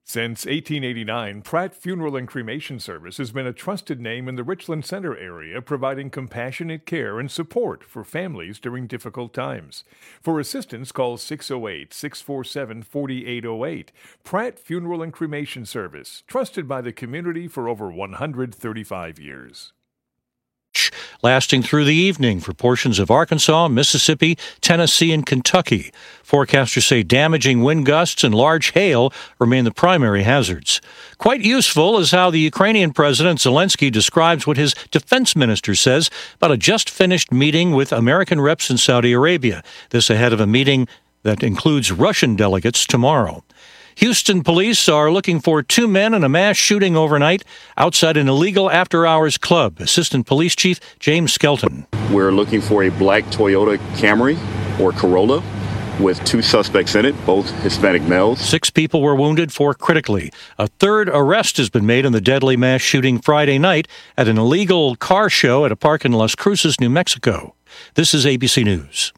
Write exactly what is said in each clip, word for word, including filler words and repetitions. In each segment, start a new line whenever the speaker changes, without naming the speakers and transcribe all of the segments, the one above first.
Since eighteen eighty-nine, Pratt Funeral and Cremation Service has been a trusted name in the Richland Center area, providing compassionate care and support for families during difficult times. For assistance, call six oh eight, six four seven, four eight oh eight. Pratt Funeral and Cremation Service, trusted by the community for over one hundred thirty-five years.
Lasting through the evening for portions of Arkansas, Mississippi, Tennessee, and Kentucky. Forecasters say damaging wind gusts and large hail remain the primary hazards. Quite useful is how the Ukrainian President Zelensky describes what his defense minister says about a just-finished meeting with American reps in Saudi Arabia. This ahead of a meeting that includes Russian delegates tomorrow. Houston police are looking for two men in a mass shooting overnight outside an illegal after-hours club. Assistant Police Chief James Skelton.
We're looking for a black Toyota Camry or Corolla with two suspects in it, both Hispanic males.
Six people were wounded, four critically. A third arrest has been made in the deadly mass shooting Friday night at an illegal car show at a park in Las Cruces, New Mexico. This is A B C News.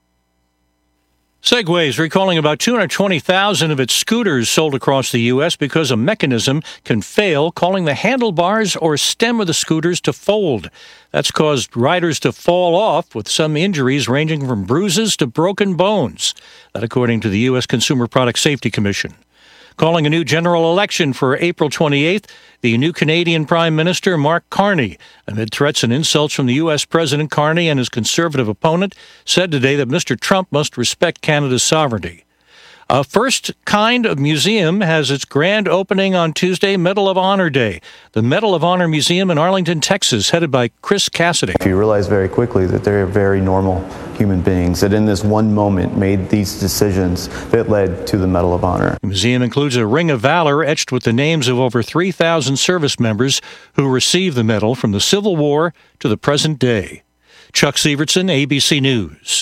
Segway is recalling about two hundred twenty thousand of its scooters sold across the U S because a mechanism can fail, calling the handlebars or stem of the scooters to fold. That's caused riders to fall off, with some injuries ranging from bruises to broken bones. That according to the U S Consumer Product Safety Commission. Calling a new general election for April twenty-eighth, the new Canadian Prime Minister, Mark Carney, amid threats and insults from the U S President, Carney and his conservative opponent, said today that Mister Trump must respect Canada's sovereignty. A first kind of museum has its grand opening on Tuesday, Medal of Honor Day. The Medal of Honor Museum in Arlington, Texas, headed by Chris Cassidy.
You realize very quickly that they're very normal human beings, that in this one moment made these decisions that led to the Medal of Honor.
The museum includes a Ring of Valor etched with the names of over three thousand service members who received the medal from the Civil War to the present day. Chuck Sievertson, A B C News.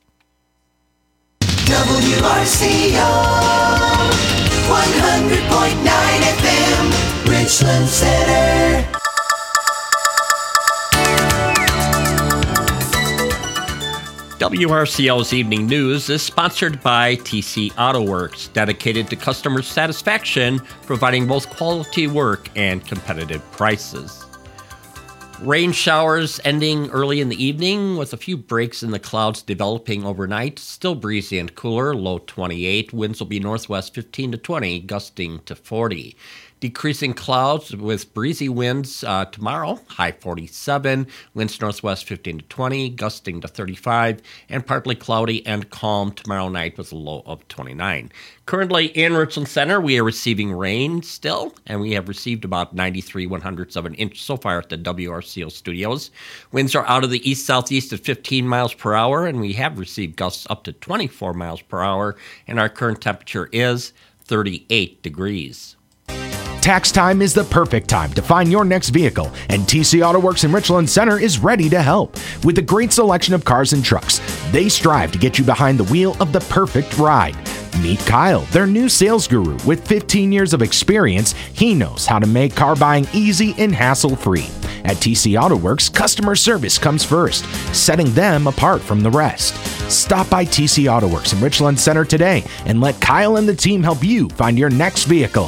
W R C O, one hundred point nine F M, Richland Center.
W R C O's Evening News is sponsored by T C Auto Works, dedicated to customer satisfaction, providing both quality work and competitive prices. Rain showers ending early in the evening with a few breaks in the clouds developing overnight. Still breezy and cooler, low twenty-eight. Winds will be northwest fifteen to twenty, gusting to forty. Decreasing clouds with breezy winds uh, tomorrow, high forty-seven. Winds northwest fifteen to twenty, gusting to thirty-five. And partly cloudy and calm tomorrow night with a low of twenty-nine. Currently in Richland Center, we are receiving rain still, and we have received about ninety-three one hundredths of an inch so far at the W R C O studios. Winds are out of the east-southeast at fifteen miles per hour, and we have received gusts up to twenty-four miles per hour, and our current temperature is thirty-eight degrees.
Tax time is the perfect time to find your next vehicle, and T C Auto Works in Richland Center is ready to help. With a great selection of cars and trucks, they strive to get you behind the wheel of the perfect ride. Meet Kyle, their new sales guru. With fifteen years of experience, he knows how to make car buying easy and hassle-free. At T C Auto Works, customer service comes first, setting them apart from the rest. Stop by T C Auto Works in Richland Center today and let Kyle and the team help you find your next vehicle.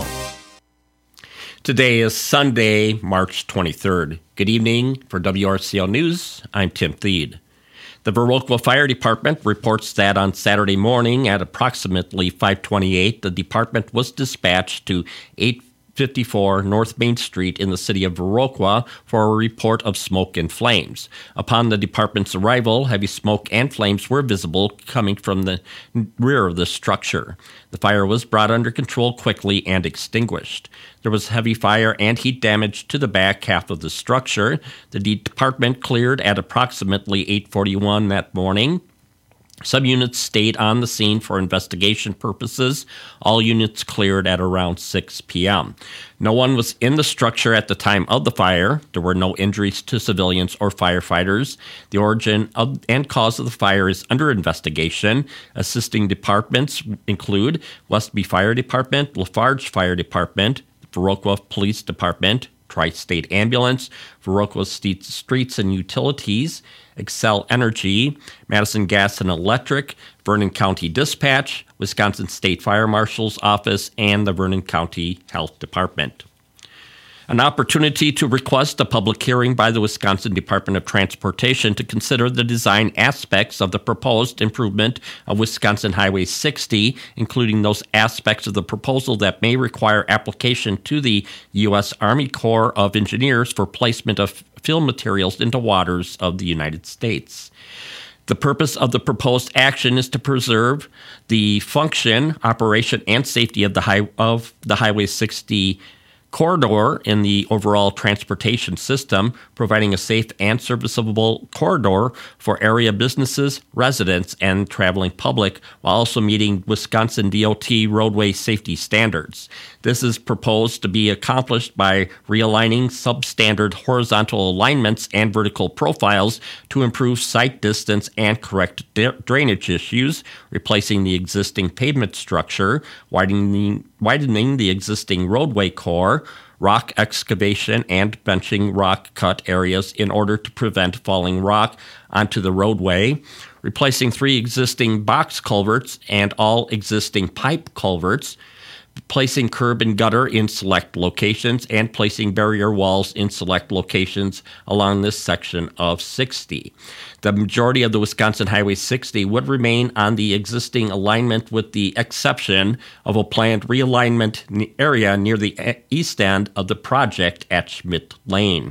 Today is Sunday, March twenty-third. Good evening. For W R C O News, I'm Tim Thede. The Viroqua Fire Department reports that on Saturday morning at approximately five twenty-eight, the department was dispatched to eight fifty-four North Main Street in the city of Viroqua for a report of smoke and flames. Upon the department's arrival, heavy smoke and flames were visible coming from the rear of the structure. The fire was brought under control quickly and extinguished. There was heavy fire and heat damage to the back half of the structure. The department cleared at approximately eight forty-one that morning. Some units stayed on the scene for investigation purposes. All units cleared at around six p.m. No one was in the structure at the time of the fire. There were no injuries to civilians or firefighters. The origin of and cause of the fire is under investigation. Assisting departments include Westby Fire Department, Lafarge Fire Department, Viroqua Police Department, Tri-State Ambulance, Viroqua Streets and Utilities, Xcel Energy, Madison Gas and Electric, Vernon County Dispatch, Wisconsin State Fire Marshal's Office, and the Vernon County Health Department. An opportunity to request a public hearing by the Wisconsin Department of Transportation to consider the design aspects of the proposed improvement of Wisconsin Highway sixty, including those aspects of the proposal that may require application to the U S Army Corps of Engineers for placement of fill materials into waters of the United States. The purpose of the proposed action is to preserve the function, operation, and safety of the, high, of the Highway sixty corridor in the overall transportation system, providing a safe and serviceable corridor for area businesses, residents, and traveling public, while also meeting Wisconsin D O T roadway safety standards. This is proposed to be accomplished by realigning substandard horizontal alignments and vertical profiles to improve sight distance and correct da- drainage issues, replacing the existing pavement structure, widening widening the existing roadway core, rock excavation, and benching rock cut areas in order to prevent falling rock onto the roadway, replacing three existing box culverts and all existing pipe culverts, placing curb and gutter in select locations, and placing barrier walls in select locations along this section of sixty. The majority of the Wisconsin Highway sixty would remain on the existing alignment with the exception of a planned realignment area near the east end of the project at Schmidt Lane.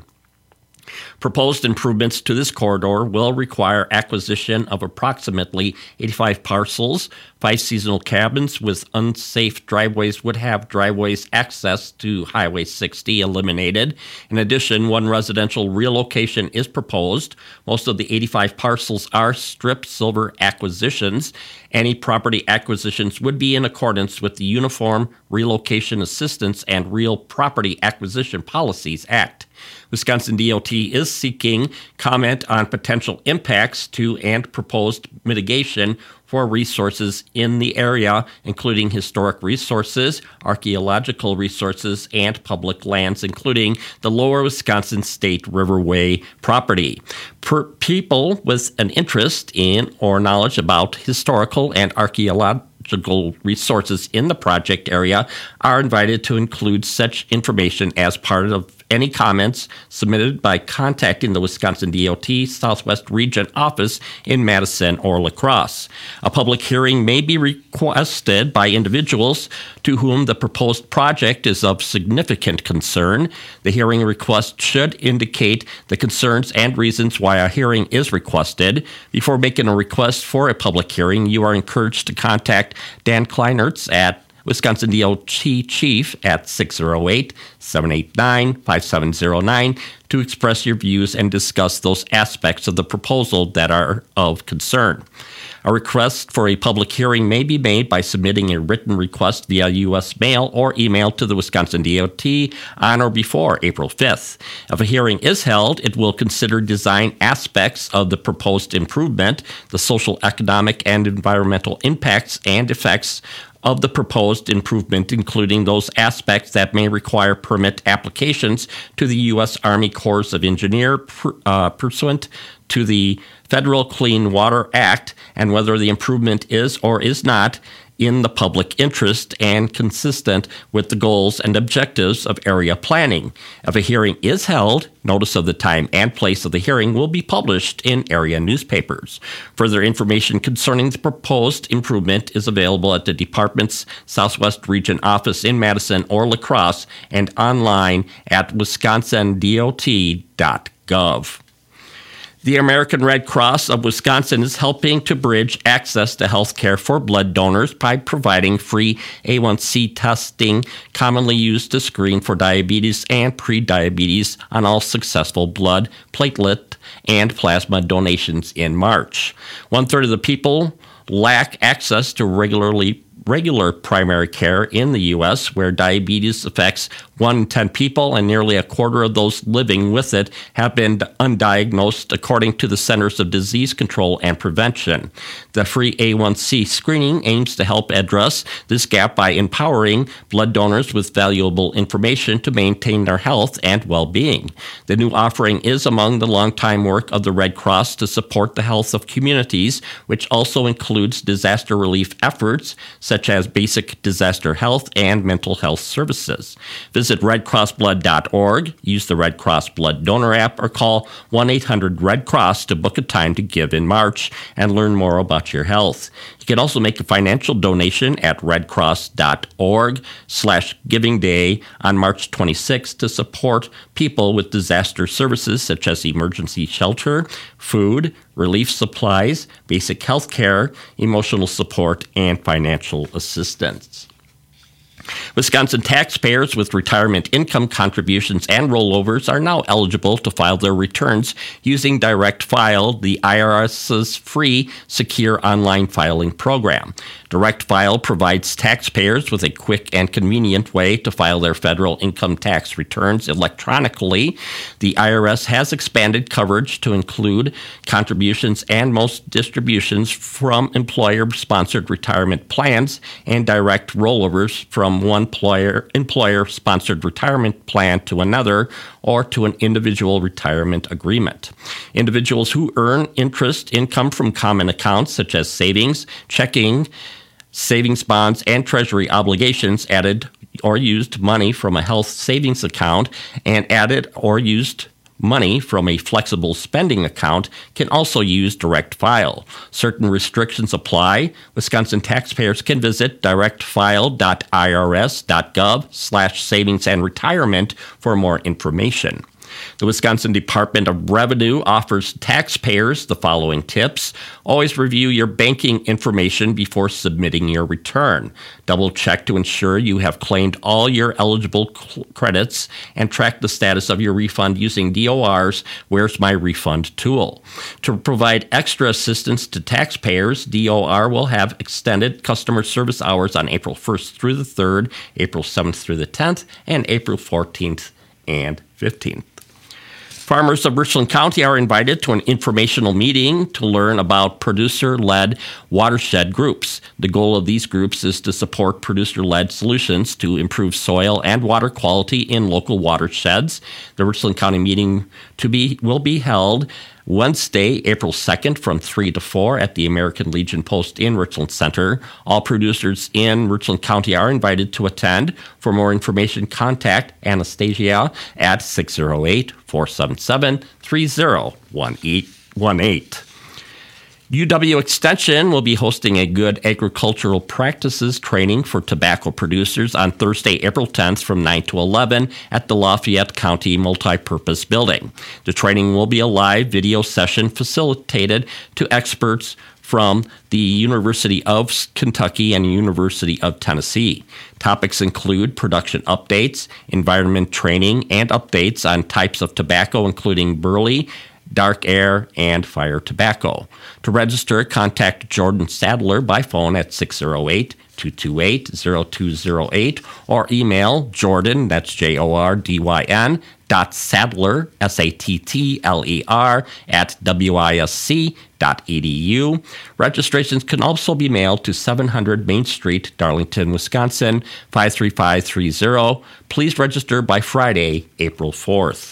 Proposed improvements to this corridor will require acquisition of approximately eighty-five parcels. Five seasonal cabins with unsafe driveways would have driveways access to Highway sixty eliminated. In addition, one residential relocation is proposed. Most of the eighty-five parcels are strip silver acquisitions. Any property acquisitions would be in accordance with the Uniform Relocation Assistance and Real Property Acquisition Policies Act. Wisconsin D O T is seeking comment on potential impacts to and proposed mitigation for resources in the area, including historic resources, archaeological resources, and public lands, including the Lower Wisconsin State Riverway property. Per people with an interest in or knowledge about historical and archaeological resources in the project area are invited to include such information as part of any comments submitted by contacting the Wisconsin D O T Southwest Region Office in Madison or La Crosse. A public hearing may be requested by individuals to whom the proposed project is of significant concern. The hearing request should indicate the concerns and reasons why a hearing is requested. Before making a request for a public hearing, you are encouraged to contact Dan Kleinertz at Wisconsin D O T Chief at six oh eight, seven eight nine, five seven oh nine to express your views and discuss those aspects of the proposal that are of concern. A request for a public hearing may be made by submitting a written request via U S mail or email to the Wisconsin D O T on or before April fifth. If a hearing is held, it will consider design aspects of the proposed improvement, the social, economic, and environmental impacts and effects of the proposed improvement, including those aspects that may require permit applications to the U S Army Corps of Engineers uh, pursuant to the Federal Clean Water Act, and whether the improvement is or is not in the public interest and consistent with the goals and objectives of area planning. If a hearing is held, notice of the time and place of the hearing will be published in area newspapers. Further information concerning the proposed improvement is available at the department's Southwest Region Office in Madison or La Crosse and online at wisconsin dot dot gov. The American Red Cross of Wisconsin is helping to bridge access to health care for blood donors by providing free A one C testing commonly used to screen for diabetes and prediabetes on all successful blood, platelet, and plasma donations in March. One-third of the people lack access to regularly regular primary care in the U S, where diabetes affects one in ten people and nearly a quarter of those living with it have been undiagnosed, according to the Centers of Disease Control and Prevention. The free A one C screening aims to help address this gap by empowering blood donors with valuable information to maintain their health and well-being. The new offering is among the longtime work of the Red Cross to support the health of communities, which also includes disaster relief efforts such as basic disaster health and mental health services. Visit red cross blood dot org, use the Red Cross Blood Donor app, or call one eight hundred red cross to book a time to give in March and learn more about your health. You can also make a financial donation at red cross dot org slash giving day on March twenty-sixth to support people with disaster services such as emergency shelter, food, relief supplies, basic health care, emotional support, and financial assistance. Wisconsin taxpayers with retirement income contributions and rollovers are now eligible to file their returns using Direct File, the IRS's free, secure online filing program. Direct File provides taxpayers with a quick and convenient way to file their federal income tax returns electronically. The I R S has expanded coverage to include contributions and most distributions from employer-sponsored retirement plans and direct rollovers from one employer, employer-sponsored retirement plan to another or to an individual retirement agreement. Individuals who earn interest income from common accounts such as savings, checking, savings bonds, and treasury obligations added or used money from a health savings account and added or used money from a flexible spending account can also use Direct File. Certain restrictions apply. Wisconsin taxpayers can visit direct file dot I R S dot gov slash savings and retirement for more information. The Wisconsin Department of Revenue offers taxpayers the following tips. Always review your banking information before submitting your return. Double check to ensure you have claimed all your eligible cl- credits and track the status of your refund using D O R's Where's My Refund tool. To provide extra assistance to taxpayers, D O R will have extended customer service hours on April first through the third, April seventh through the tenth, and April fourteenth and fifteenth. Farmers of Richland County are invited to an informational meeting to learn about producer-led watershed groups. The goal of these groups is to support producer-led solutions to improve soil and water quality in local watersheds. The Richland County meeting to be will be held Wednesday, April second from three to four at the American Legion Post in Richland Center. All producers in Richland County are invited to attend. For more information, contact Anastasia at six oh eight, four seven seven, three oh one eight. U W Extension will be hosting a Good Agricultural Practices training for tobacco producers on Thursday, April tenth from nine to eleven at the Lafayette County Multipurpose Building. The training will be a live video session facilitated to experts from the University of Kentucky and University of Tennessee. Topics include production updates, environment training, and updates on types of tobacco, including burley, dark air, and fire tobacco. To register, contact Jordan Sadler by phone at six oh eight, two two eight, oh two oh eight or email Jordan, that's J O R D Y N, dot Sadler, S A T T L E R, at W I S C dot E D U. Registrations can also be mailed to seven hundred Main Street, Darlington, Wisconsin, five three five three oh. Please register by Friday, April fourth.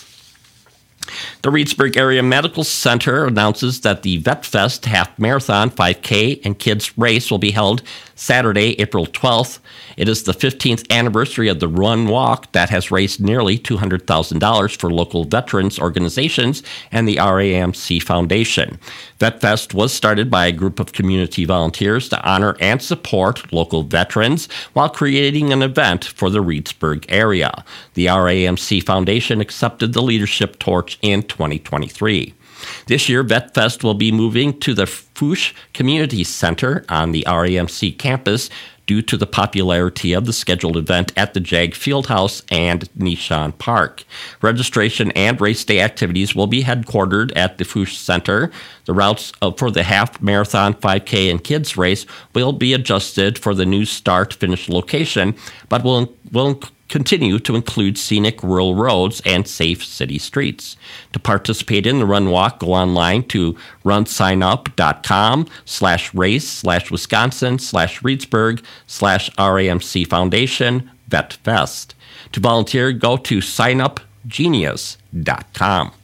The Reedsburg Area Medical Center announces that the VetFest Half Marathon, five K, and Kids Race will be held Saturday, April twelfth. It is the fifteenth anniversary of the Run Walk that has raised nearly two hundred thousand dollars for local veterans organizations and the R A M C Foundation. VetFest was started by a group of community volunteers to honor and support local veterans while creating an event for the Reedsburg area. The R A M C Foundation accepted the leadership torch in twenty twenty-three. This year, VetFest will be moving to the Fouche Community Center on the R A M C campus due to the popularity of the scheduled event at the Jag Fieldhouse and Nishan Park. Registration and race day activities will be headquartered at the Fuchs Center. The routes for the half marathon, five K, and kids race will be adjusted for the new start-finish location, but will will continue to include scenic rural roads and safe city streets. To participate in the run walk, go online to runsignup.com slash race slash Wisconsin slash Reedsburg slash RAMC Foundation Vet Fest. To volunteer, go to sign up genius dot com.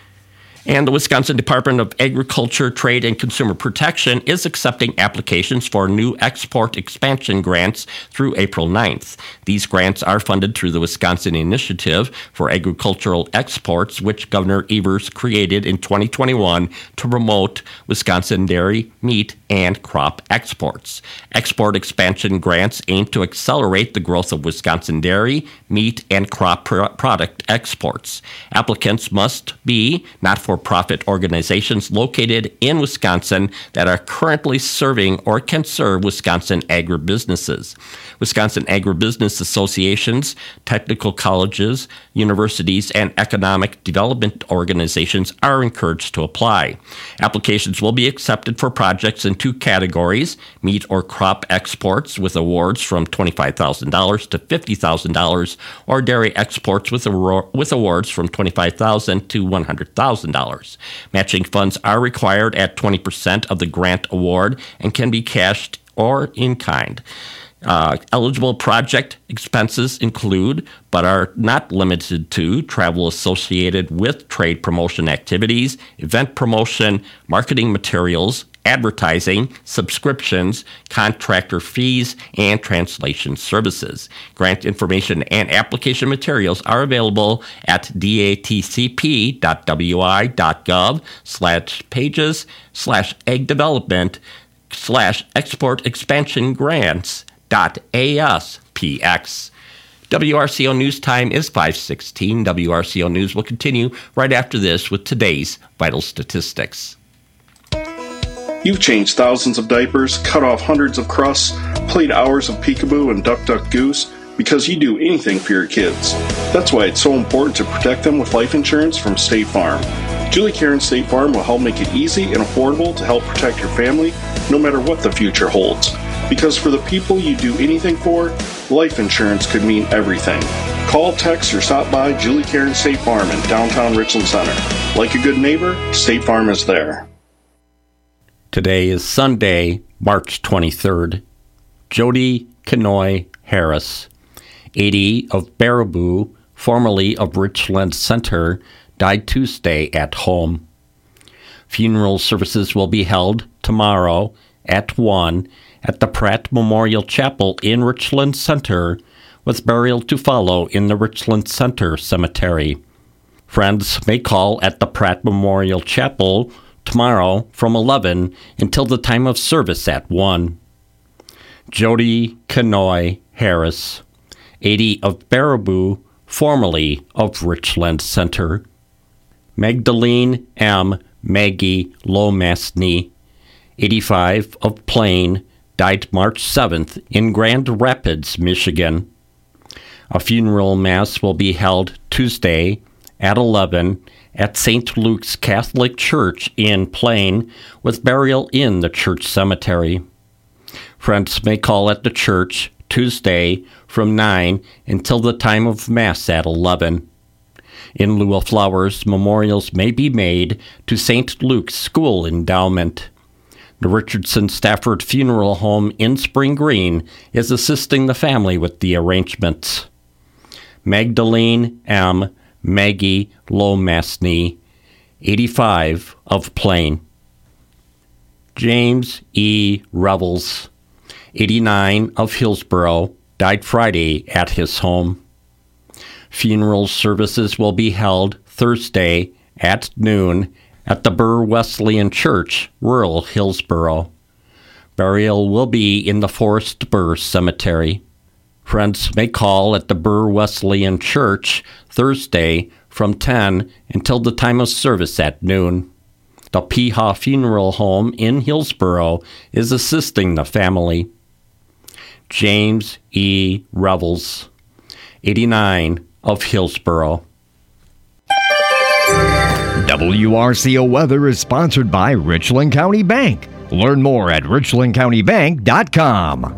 And the Wisconsin Department of Agriculture, Trade, and Consumer Protection is accepting applications for new export expansion grants through April ninth. These grants are funded through the Wisconsin Initiative for Agricultural Exports, which Governor Evers created in twenty twenty-one to promote Wisconsin dairy, meat, and crop exports. Export expansion grants aim to accelerate the growth of Wisconsin dairy, meat, and crop pro- product exports. Applicants must be not-for-profit organizations located in Wisconsin that are currently serving or can serve Wisconsin agribusinesses. Wisconsin agribusiness associations, technical colleges, universities, and economic development organizations are encouraged to apply. Applications will be accepted for projects in two categories: meat or crop exports with awards from twenty-five thousand dollars to fifty thousand dollars, or dairy exports with, awar- with awards from twenty-five thousand dollars to one hundred thousand dollars. Matching funds are required at twenty percent of the grant award and can be cashed or in kind. Uh, eligible project expenses include, but are not limited to, travel associated with trade promotion activities, event promotion, marketing materials, advertising, subscriptions, contractor fees, and translation services. Grant information and application materials are available at datcp.wi.gov slash pages slash egg development slash export expansion grants dot aspx. W R C O News Time is five sixteen. W R C O News will continue right after this with today's vital statistics.
You've changed thousands of diapers, cut off hundreds of crusts, played hours of peekaboo and duck duck goose because you do anything for your kids. That's why it's so important to protect them with life insurance from State Farm. Julie Karen State Farm will help make it easy and affordable to help protect your family no matter what the future holds. Because for the people you do anything for, life insurance could mean everything. Call, text, or stop by Julie Karen State Farm in downtown Richland Center. Like a good neighbor, State Farm is there.
Today is Sunday, March twenty-third. Jody Kenoy Harris, eighty, of Baraboo, formerly of Richland Center, died Tuesday at home. Funeral services will be held tomorrow at one at the Pratt Memorial Chapel in Richland Center, with burial to follow in the Richland Center Cemetery. Friends may call at the Pratt Memorial Chapel tomorrow from eleven until the time of service at one. Jody Kenoy Harris, eighty, of Baraboo, formerly of Richland Center. Magdalene M. Maggie Lomasny, eighty-five, of Plain, died March seventh in Grand Rapids, Michigan. A funeral mass will be held Tuesday at eleven at Saint Luke's Catholic Church in Plain, with burial in the church cemetery. Friends may call at the church Tuesday from nine until the time of Mass at eleven. In lieu of flowers, memorials may be made to Saint Luke's School Endowment. The Richardson Stafford Funeral Home in Spring Green is assisting the family with the arrangements. Magdalene M. Maggie Lomasny, eighty-five, of Plain. James E. Revels, eighty-nine, of Hillsboro, died Friday at his home. Funeral services will be held Thursday at noon at the Burr Wesleyan Church, rural Hillsboro. Burial will be in the Forest Burr Cemetery. Friends may call at the Burr Wesleyan Church Thursday from ten until the time of service at noon. The Peha Funeral Home in Hillsboro is assisting the family. James E. Revels, eighty-nine, of Hillsboro.
W R C O Weather is sponsored by Richland County Bank. Learn more at richland county bank dot com.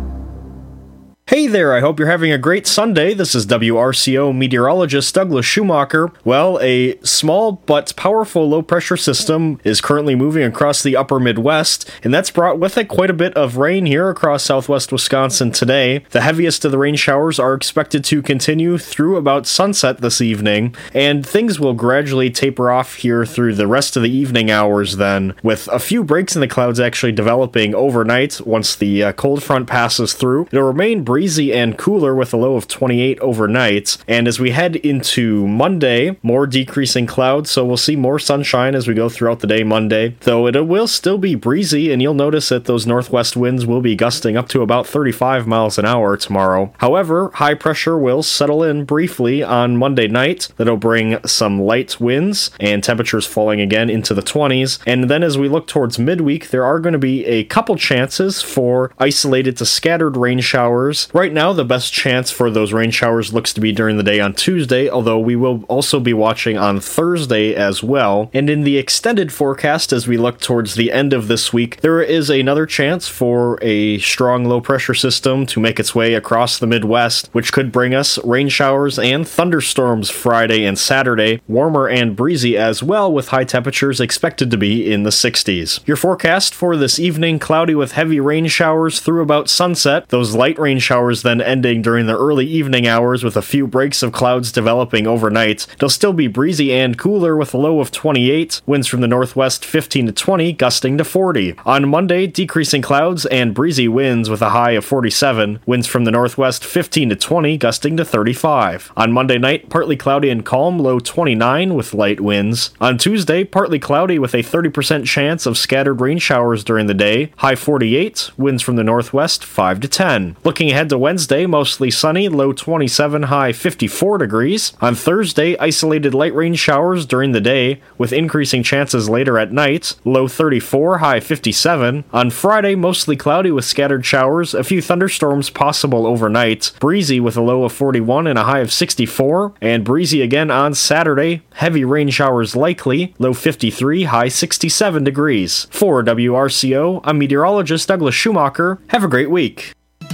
Hey there, I hope you're having a great Sunday. This is W R C O meteorologist Douglas Schumacher. Well, a small but powerful low-pressure system is currently moving across the upper Midwest, and that's brought with it quite a bit of rain here across southwest Wisconsin today. The heaviest of the rain showers are expected to continue through about sunset this evening, and things will gradually taper off here through the rest of the evening hours then, with a few breaks in the clouds actually developing overnight once the uh, cold front passes through. It'll remain breezy and cooler with a low of twenty-eight overnight. And as we head into Monday, more decreasing clouds, so we'll see more sunshine as we go throughout the day Monday, though it will still be breezy, and you'll notice that those northwest winds will be gusting up to about thirty-five miles an hour tomorrow. However, high pressure will settle in briefly on Monday night. That'll bring some light winds and temperatures falling again into the twenties. And then as we look towards midweek, there are going to be a couple chances for isolated to scattered rain showers. Right now, the best chance for those rain showers looks to be during the day on Tuesday, although we will also be watching on Thursday as well. And in the extended forecast, as we look towards the end of this week, there is another chance for a strong low-pressure system to make its way across the Midwest, which could bring us rain showers and thunderstorms Friday and Saturday, warmer and breezy as well, with high temperatures expected to be in the sixties. Your forecast for this evening, cloudy with heavy rain showers through about sunset. Those light rain showers then ending during the early evening hours with a few breaks of clouds developing overnight. It'll still be breezy and cooler with a low of twenty-eight, winds from the northwest fifteen to twenty, gusting to forty. On Monday, decreasing clouds and breezy winds with a high of forty-seven, winds from the northwest fifteen to twenty, gusting to thirty-five. On Monday night, partly cloudy and calm, low twenty-nine with light winds. On Tuesday, partly cloudy with a thirty percent chance of scattered rain showers during the day, high forty-eight, winds from the northwest five to ten. Looking ahead to Wednesday, mostly sunny, low twenty-seven, high fifty-four degrees. On Thursday, isolated light rain showers during the day, with increasing chances later at night, low thirty-four, high fifty-seven. On Friday, mostly cloudy with scattered showers, a few thunderstorms possible overnight, breezy with a low of forty-one and a high of sixty-four, and breezy again on Saturday, heavy rain showers likely, low fifty-three, high sixty-seven degrees. For W R C O, I'm meteorologist Douglas Schumacher. Have a great week.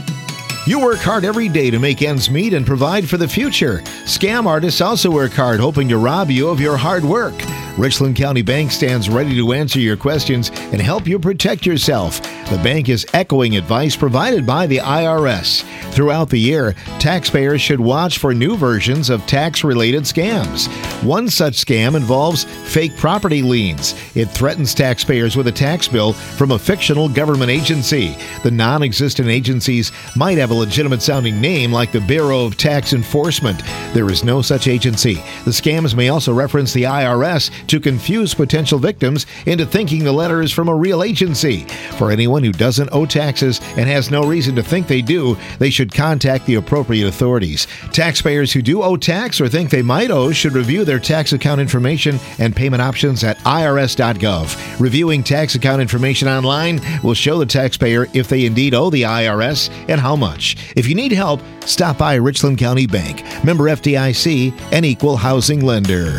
You work hard every day to make ends meet and provide for the future. Scam artists also work hard, hoping to rob you of your hard work. Richland County Bank stands ready to answer your questions and help you protect yourself. The bank is echoing advice provided by the I R S. Throughout the year, taxpayers should watch for new versions of tax-related scams. One such scam involves fake property liens. It threatens taxpayers with a tax bill from a fictional government agency. The non-existent agencies might have a legitimate-sounding name like the Bureau of Tax Enforcement. There is no such agency. The scams may also reference the I R S to confuse potential victims into thinking the letter is from a real agency. For anyone who doesn't owe taxes and has no reason to think they do, they should contact the appropriate authorities. Taxpayers who do owe tax or think they might owe should review their tax account information and payment options at I R S dot gov. Reviewing tax account information online will show the taxpayer if they indeed owe the I R S and how much. If you need help, stop by Richland County Bank, member F D I C, and equal housing lender.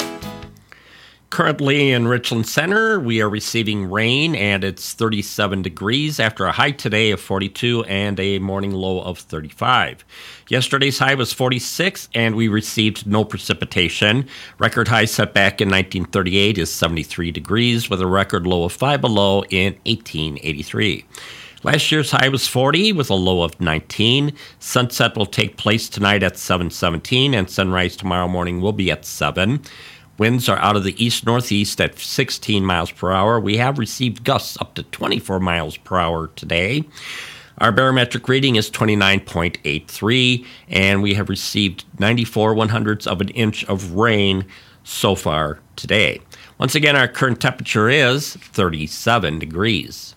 Currently in Richland Center, we are receiving rain, and it's thirty-seven degrees after a high today of forty-two and a morning low of thirty-five. Yesterday's high was forty-six, and we received no precipitation. Record high set back in nineteen thirty-eight is seventy-three degrees, with a record low of five below in eighteen eighty-three. Last year's high was forty with a low of nineteen. Sunset will take place tonight at seven seventeen, and sunrise tomorrow morning will be at seven. Winds are out of the east-northeast at sixteen miles per hour. We have received gusts up to twenty-four miles per hour today. Our barometric reading is twenty-nine point eight three, and we have received ninety-four one-hundredths of an inch of rain so far today. Once again, our current temperature is thirty-seven degrees.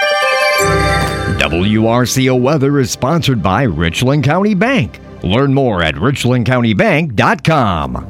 W R C O Weather is sponsored by Richland County Bank. Learn more at richland county bank dot com.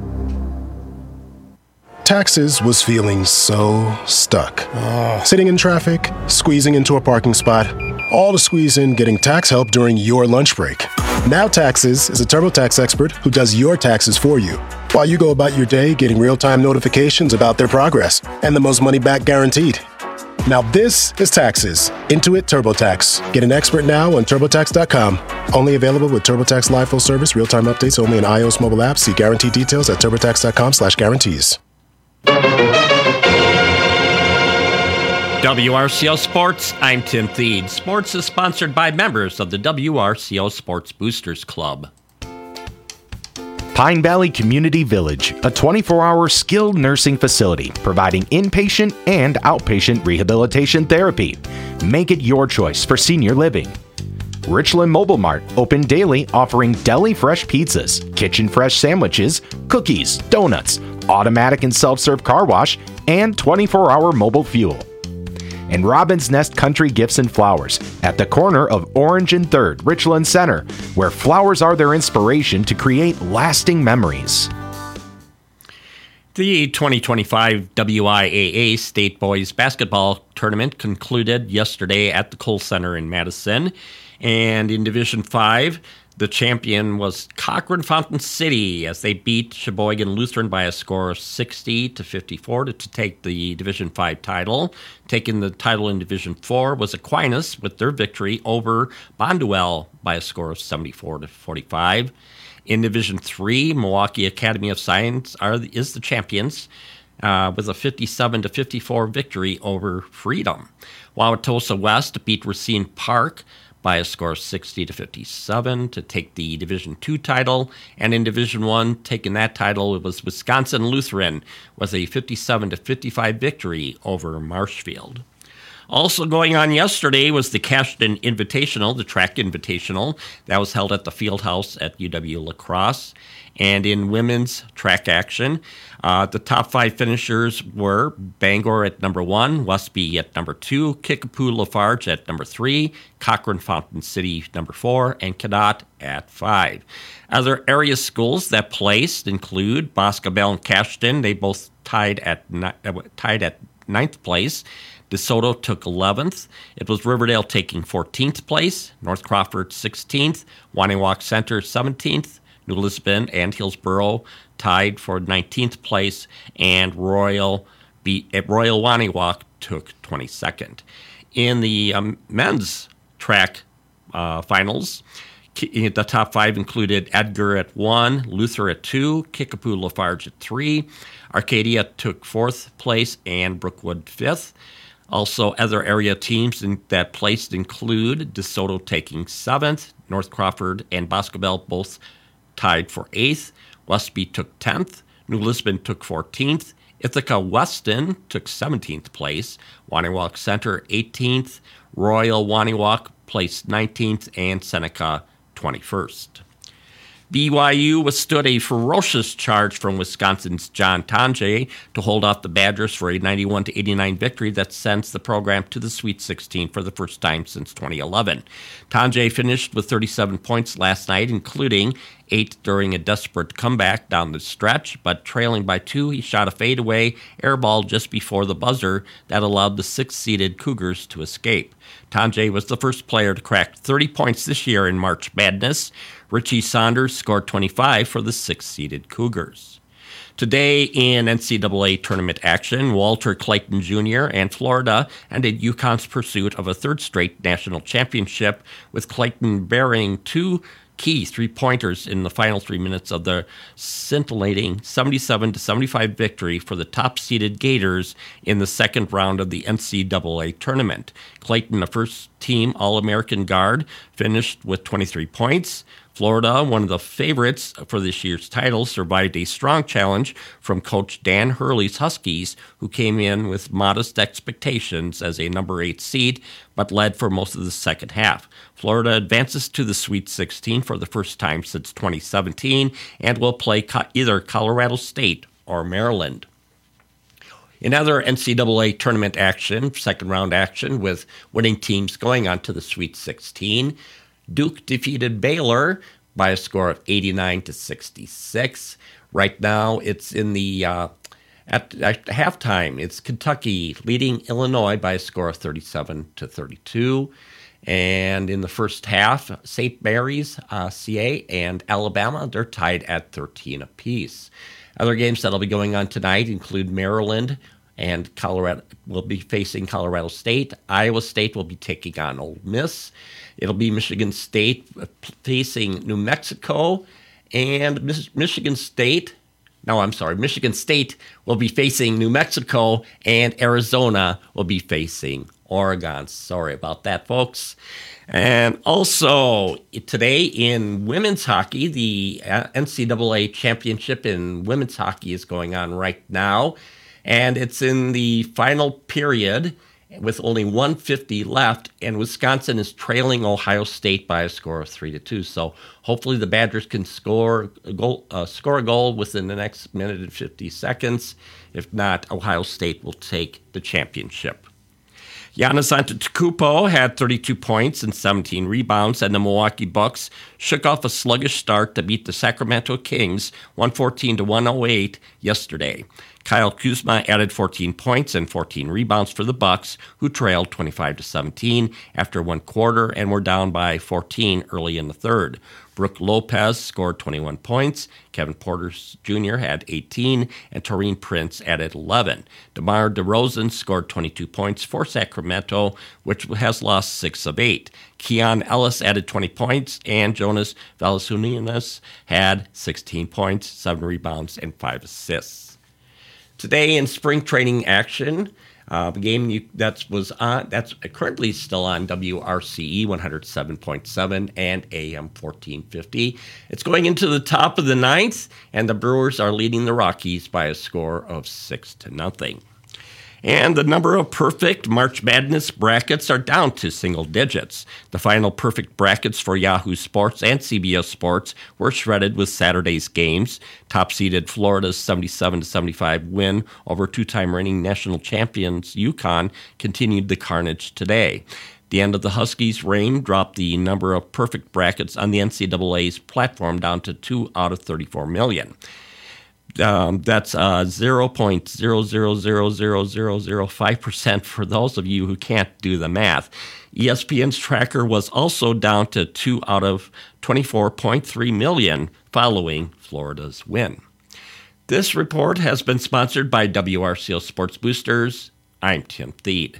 Taxes was feeling so stuck. Sitting in traffic, squeezing into a parking spot, all to squeeze in getting tax help during your lunch break. Now Taxes is a TurboTax expert who does your taxes for you, while you go about your day getting real-time notifications about their progress and the most money back guaranteed. Now this is Taxes. Intuit TurboTax. Get an expert now on TurboTax dot com. Only available with TurboTax Live Full Service. Real-time updates only in iOS mobile apps. See guarantee details at TurboTax dot com slash guarantees.
W R C O Sports, I'm Tim Thede. Sports is sponsored by members of the W R C O Sports Boosters Club.
Pine Valley Community Village, a twenty-four hour skilled nursing facility providing inpatient and outpatient rehabilitation therapy. Make it your choice for senior living. Richland Mobile Mart, open daily, offering deli fresh pizzas, kitchen fresh sandwiches, cookies, donuts, automatic and self-serve car wash, and twenty-four hour mobile fuel. And Robin's Nest Country Gifts and Flowers at the corner of Orange and third, Richland Center, where flowers are their inspiration to create lasting memories.
The twenty twenty-five W I A A State Boys Basketball Tournament concluded yesterday at the Kohl Center in Madison. And in Division five, the champion was Cochrane Fountain City as they beat Sheboygan Lutheran by a score of sixty to fifty-four to, to take the Division five title. Taking the title in Division four was Aquinas with their victory over Bonduel by a score of seventy-four to forty-five. In Division three, Milwaukee Academy of Science are, is the champions uh, with a fifty-seven to fifty-four victory over Freedom. Wauwatosa West beat Racine Park by a score of sixty to fifty-seven to take the Division two title. And in Division one, taking that title, it was Wisconsin Lutheran with a fifty-seven to fifty-five victory over Marshfield. Also going on yesterday was the Cashton Invitational, the track invitational. That was held at the Fieldhouse at U W La Crosse. And in women's track action, uh, the top five finishers were Bangor at number one, Westby at number two, Kickapoo Lafarge at number three, Cochrane Fountain City number four, and Cadott at five. Other area schools that placed include Boscobel and Cashton. They both tied at ni- tied at ninth place. DeSoto took eleventh. It was Riverdale taking fourteenth place, North Crawford sixteenth, Waniwak Center seventeenth, New Lisbon and Hillsboro tied for nineteenth place, and Royal beat, Royal Waniwak took twenty-second. In the um, men's track uh, finals, the top five included Edgar at one, Luther at two, Kickapoo Lafarge at three, Arcadia took fourth place, and Brookwood fifth. Also, other area teams in, that placed include DeSoto taking seventh, North Crawford and Boscobel both tied for eighth. Westby took tenth. New Lisbon took fourteenth. Ithaca Weston took seventeenth place. Waniwak Center eighteenth. Royal Waniwak placed nineteenth. And Seneca twenty-first. B Y U withstood a ferocious charge from Wisconsin's John Tonje to hold off the Badgers for a ninety-one to eighty-nine victory that sends the program to the Sweet sixteen for the first time since twenty eleven. Tonje finished with thirty-seven points last night, including eight during a desperate comeback down the stretch, but trailing by two, he shot a fadeaway air ball just before the buzzer that allowed the sixth-seeded Cougars to escape. Tonje was the first player to crack thirty points this year in March Madness. Richie Saunders scored twenty-five for the sixth-seeded Cougars. Today in N C double A tournament action, Walter Clayton Junior and Florida ended UConn's pursuit of a third straight national championship, with Clayton bearing two key three-pointers in the final three minutes of the scintillating seventy-seven to seventy-five victory for the top-seeded Gators in the second round of the N C double A tournament. Clayton, a first-team All-American guard, finished with twenty-three points. Florida, one of the favorites for this year's title, survived a strong challenge from Coach Dan Hurley's Huskies, who came in with modest expectations as a number eight seed, but led for most of the second half. Florida advances to the Sweet sixteen for the first time since twenty seventeen and will play co- either Colorado State or Maryland. In other N C double A tournament action, second round action with winning teams going on to the Sweet sixteen, Duke defeated Baylor by a score of eighty-nine to sixty-six. Right now, it's in the uh, at, at halftime. It's Kentucky leading Illinois by a score of thirty-seven to thirty-two. And in the first half, Saint Mary's, uh, C A, and Alabama, they're tied at thirteen apiece. Other games that'll be going on tonight include Maryland and Colorado will be facing Colorado State. Iowa State will be taking on Ole Miss. It'll be Michigan State facing New Mexico. And Mich- Michigan State, no, I'm sorry, Michigan State will be facing New Mexico, and Arizona will be facing Oregon. Sorry about that, folks. And also, today in women's hockey, the N C double A championship in women's hockey is going on right now, and it's in the final period with only one fifty left, and Wisconsin is trailing Ohio State by a score of three to two. So hopefully the Badgers can score a goal, uh, score a goal within the next minute and fifty seconds. If not, Ohio State will take the championship. Giannis Antetokounmpo had thirty-two points and seventeen rebounds, and the Milwaukee Bucks shook off a sluggish start to beat the Sacramento Kings one fourteen to one oh eight yesterday. Kyle Kuzma added fourteen points and fourteen rebounds for the Bucks, who trailed twenty-five to seventeen after one quarter and were down by fourteen early in the third. Brook Lopez scored twenty-one points, Kevin Porter Junior had eighteen, and Taurean Prince added eleven. DeMar DeRozan scored twenty-two points for Sacramento, which has lost six of eight. Keon Ellis added twenty points, and Jonas Valanciunas had sixteen points, seven rebounds, and five assists. Today in spring training action, uh, the game you, that was on that's currently still on W R C E one oh seven point seven and A M fourteen fifty. It's going into the top of the ninth, and the Brewers are leading the Rockies by a score of six to nothing. And the number of perfect March Madness brackets are down to single digits. The final perfect brackets for Yahoo Sports and C B S Sports were shredded with Saturday's games. Top-seeded Florida's seventy-seven to seventy-five win over two-time reigning national champions UConn continued the carnage today. The end of the Huskies' reign dropped the number of perfect brackets on the N C double A's platform down to two out of thirty-four million. Um, that's uh, zero point zero zero zero zero zero zero five percent for those of you who can't do the math. E S P N's tracker was also down to two out of twenty-four point three million following Florida's win. This report has been sponsored by W R C O Sports Boosters. I'm Tim Thede.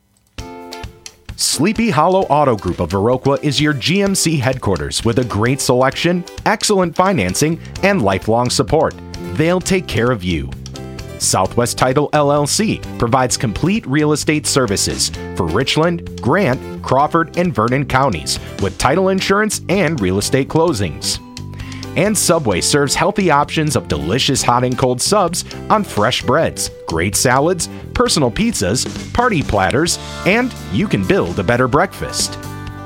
Sleepy Hollow Auto Group of Viroqua is your G M C headquarters with a great selection, excellent financing, and lifelong support. They'll take care of you. Southwest Title L L C provides complete real estate services for Richland, Grant, Crawford, and Vernon counties with title insurance and real estate closings. And Subway serves healthy options of delicious hot and cold subs on fresh breads, great salads, personal pizzas, party platters, and you can build a better breakfast.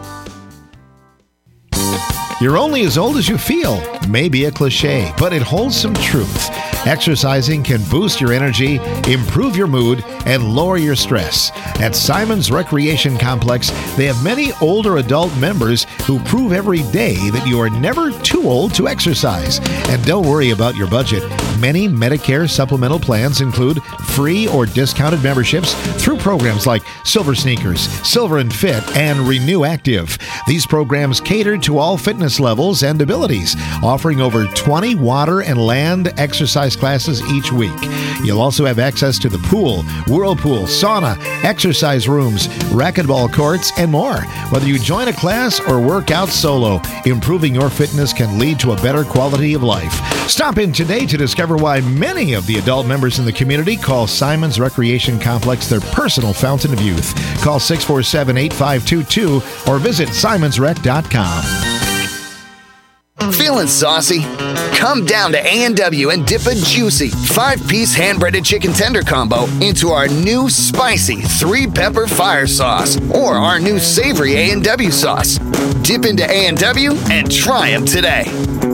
You're only as old as you feel. Maybe a cliche, but it holds some truth. Exercising can boost your energy, improve your mood, and lower your stress. At Simon's Recreation Complex, they have many older adult members who prove every day that you are never too old to exercise. And don't worry about your budget. Many Medicare supplemental plans include free or discounted memberships through programs like Silver Sneakers, Silver and Fit, and Renew Active. These programs cater to all fitness levels and abilities, offering over twenty water and land exercise classes each week. You'll also have access to the pool, whirlpool, sauna, exercise rooms, racquetball courts, and more. Whether you join a class or work out solo, improving your fitness can lead to a better quality of life. Stop in today to discover why many of the adult members in the community call Simon's Recreation Complex their personal fountain of youth. Call six four seven, eight five two two or visit simons rec dot com.
Feeling saucy? Come down to A and W and dip a juicy five-piece hand-breaded chicken tender combo into our new spicy three-pepper fire sauce or our new savory A and W sauce. Dip into A and W and try them today.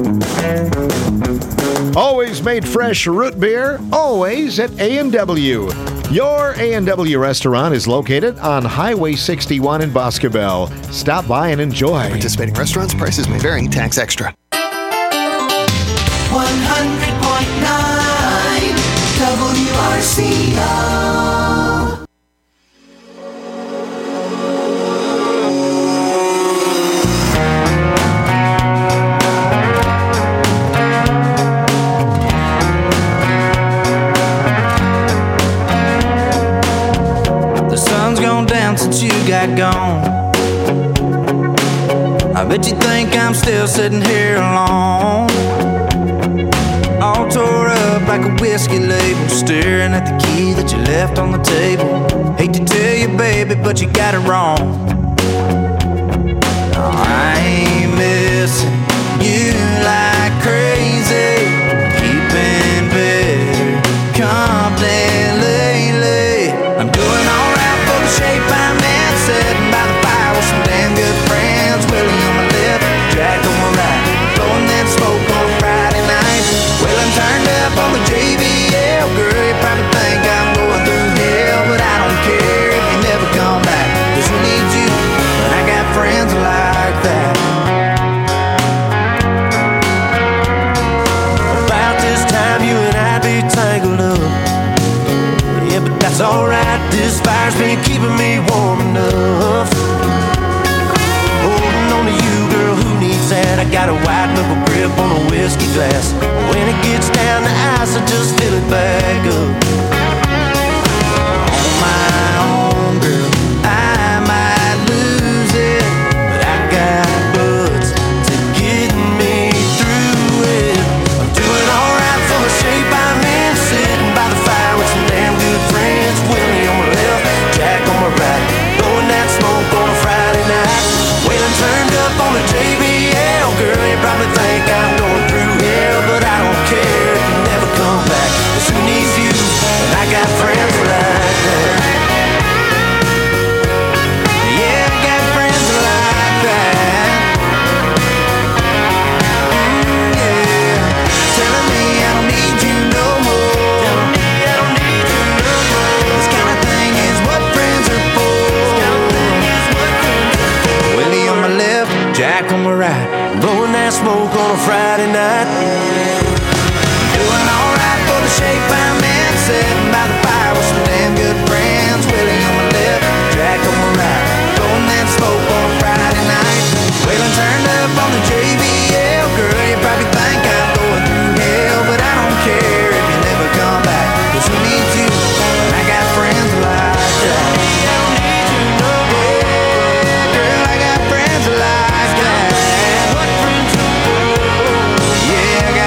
Always made fresh root beer, always at A and W. Your A and W restaurant is located on Highway sixty-one in Boscobel. Stop by and enjoy.
Participating restaurants, prices may vary, tax extra.
one hundred point nine W R C O.
got gone. I bet you think I'm still sitting here alone, all tore up like a whiskey label, staring at the key that you left on the table. Hate to tell you, baby, but you got it wrong. No, I ain't missing you like crazy, keeping better company lately. I'm doing alright for the shape I'm in, sitting by the fire with some damn good friends. Willie on my left, Jack on my right, blowing that smoke on a Friday night. Well, I'm turned up on the J B L, girl, you probably think I'm going through hell, but I don't care if you never come back, 'cause who needs you when I got friends like that? About this time you and I'd be tangled up, yeah, but that's alright, this fire's been keeping me warm enough. Holding on to you, girl, who needs that? I got a white knuckle grip on a whiskey glass. When it gets down to ice, I just fill it back up. On my own, girl, I might lose it, but I got buds to get me through it. I'm doing alright for the shape I'm in, sitting by the fire with some damn good friends. Willie on my left, Jack on my right, blowing that smoke on a Friday night. Well, I'm turned up on the J B L, girl, you probably think I'm going through hell, but I don't care if you never come back, 'cause who needs you when I got friends like that? Yeah, I got friends like that. Mm, yeah, telling me I don't need you no more, telling me I don't need you no more. This kind of thing is what friends are for. This kind of thing is what friends are for. Willie on my left, Jack on my right, blowing that smoke on a Friday night. Doing alright for the shape I'm in, sitting by the fire with some damn good friends. Willie on my left, Jack on my right, blowing that smoke on a Friday night. Well, I'm turned up on the J B L, girl, you probably think I'm going through hell, but I don't care if you never come back, 'cause who needs you when I got friends like that? I don't need you no more, girl, I got friends like that. What friends are for? Yeah, I got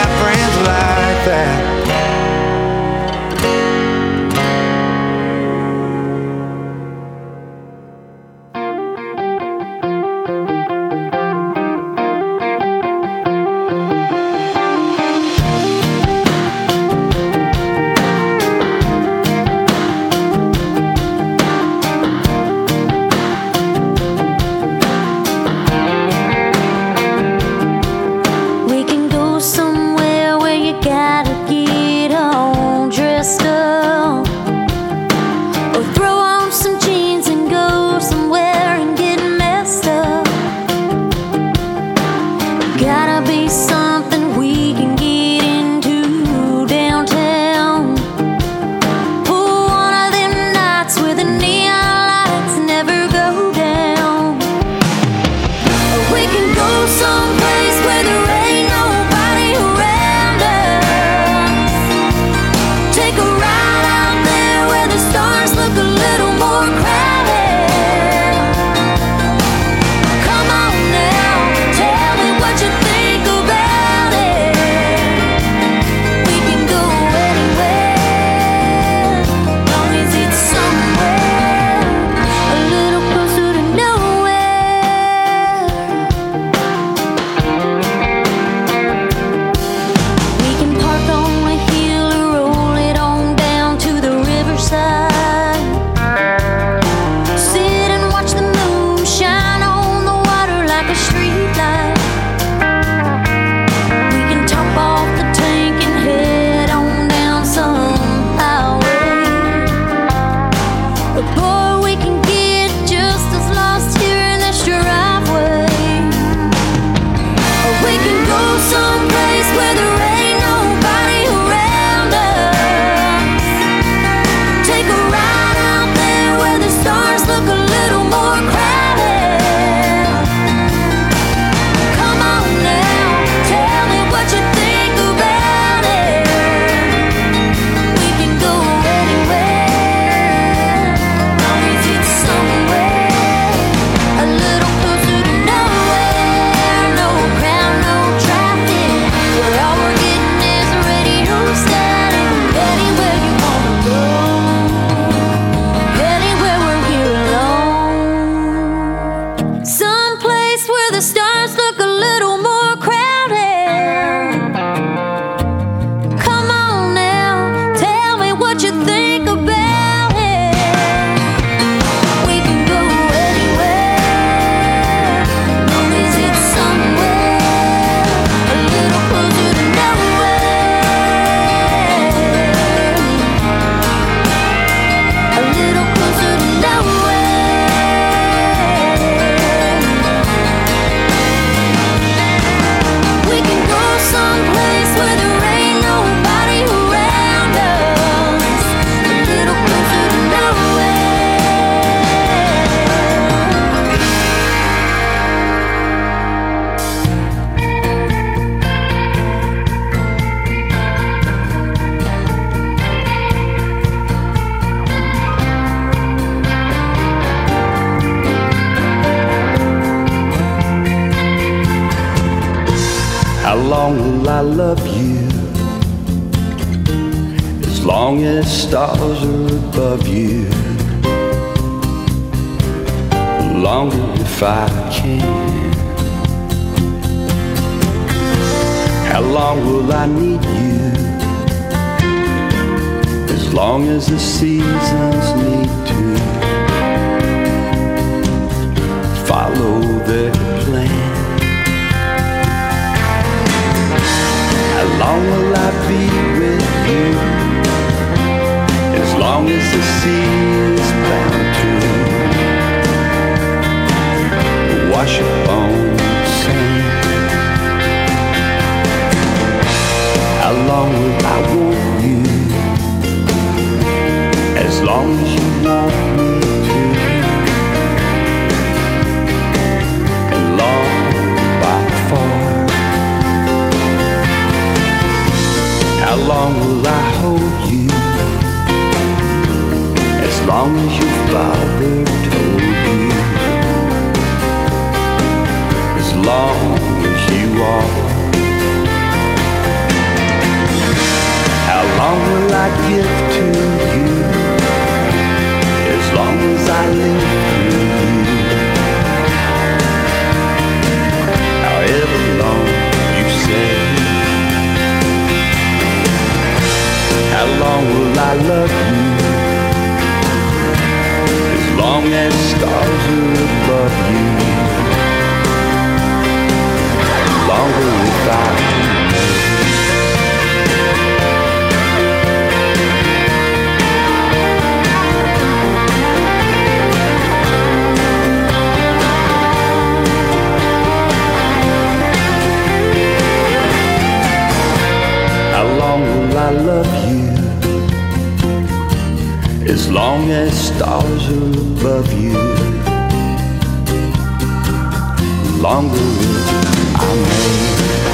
I love you as long as stars are above you? Longer if I can. How long will I need you? As long as the seasons need to follow their plan. How long will I be with you? As long as the sea is bound to wash upon the sand. How long will I want you? As long as you want me to. And long by far. How long will I hold you? As long as your father told you. As long as you are. How long will I give to you? As long as I live through you. However long you say. How long will I love you? As long as stars are above you. Longer if I may. How long will I love you? As long as stars are above you. Longer if I may.